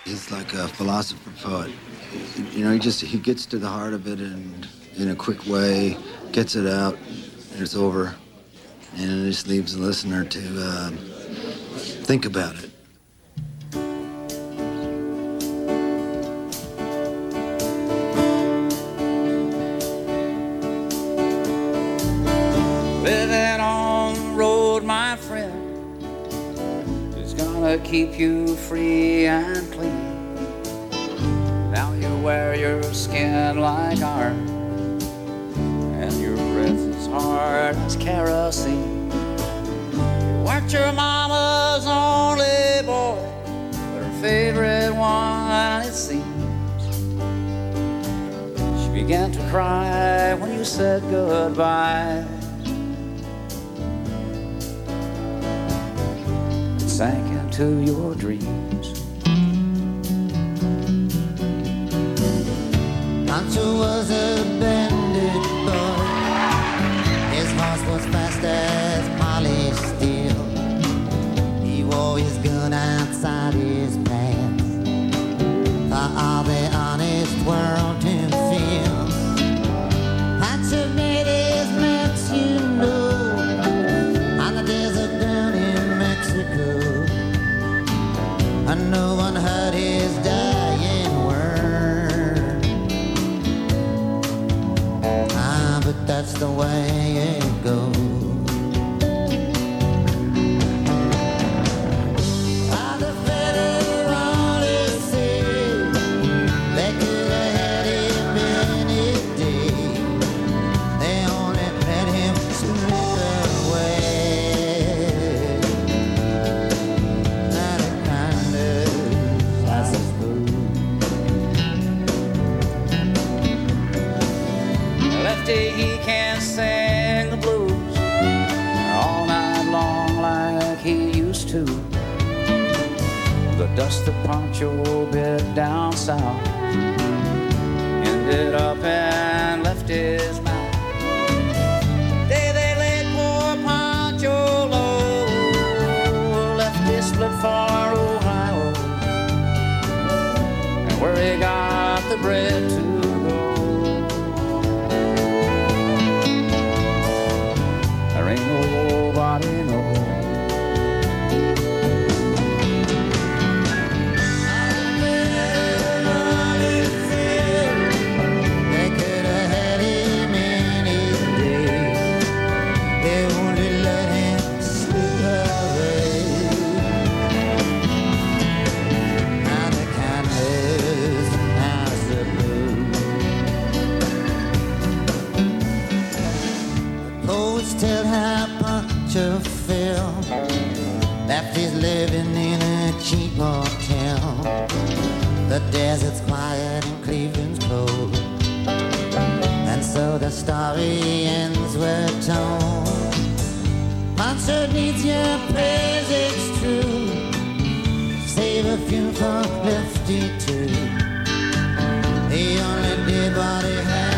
He's like a philosopher poet. You know, he gets to the heart of it and in a quick way, gets it out, and it's over. And it just leaves the listener to think about it. Living on the road, my friend, is gonna keep you free and clean. Now you wear your skin like iron, and your breath is hard as kerosene. You weren't your mama's only boy, but her favorite one, it seems. She began to cry when you said goodbye. It sank into your dreams. Pancho was a bandit boy. His horse was fast as polished steel. He wore his gun outside his pants for all the honest world to feel. Pancho made his marks, you know, on the desert down in Mexico. And no one heard his dying word. But that's the way it goes. The federalists said they could have had him any day. They only let him slip away. Not a kind of, I suppose. Lefty, he can't sing the blues all night long like he used to. The dust that Pancho bit down south ended up and left his mouth. The day they laid poor Pancho low, Lefty split for Ohio, and where he got the bread to go. There ain't nobody knows. They could have had him any day. They only let him slip away. Now the kindness, now the blue. The poets tell how Pancho felt. Lefty's living in a cheap hotel. The desert's quiet and Cleveland's cold. And so the story ends, we're told. Pancho needs your praise, it's true. Save a few for Lefty too. He only did what he had.